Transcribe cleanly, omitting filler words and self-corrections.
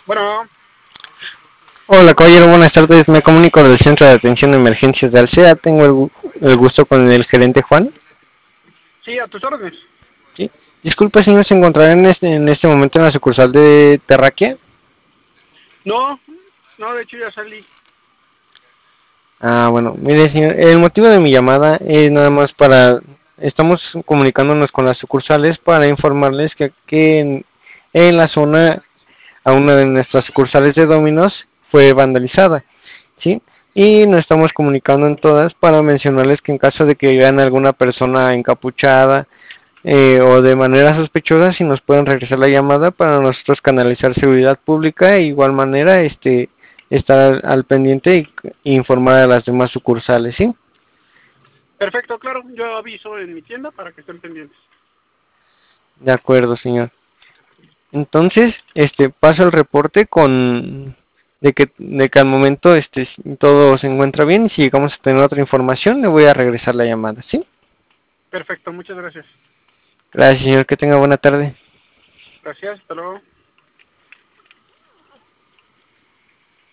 Bueno, Hola, caballero, buenas tardes. Me comunico del Centro de Atención de Emergencias de Alsea. Tengo el gusto con el gerente Juan. sí, a tus órdenes. ¿Sí? Disculpe, señor, ¿se encontrará en este momento en la sucursal de Terraquia? No, no, de hecho ya salí. Bueno, mire, señor, el motivo de mi llamada es nada más para... Estamos comunicándonos con las sucursales para informarles que en la zona a una de nuestras sucursales de Domino's fue vandalizada, ¿sí? Y nos estamos comunicando en todas para mencionarles que en caso de que vean alguna persona encapuchada o de manera sospechosa, si nos pueden regresar la llamada para nosotros canalizar seguridad pública e igual manera estar al pendiente y informar a las demás sucursales, ¿sí? Perfecto, claro, yo aviso en mi tienda para que estén pendientes. De acuerdo, señor. Entonces, paso el reporte con de que al momento todo se encuentra bien y si llegamos a tener otra información le voy a regresar la llamada, ¿sí? Perfecto, muchas gracias. Gracias, señor, que tenga buena tarde. Gracias, hasta luego.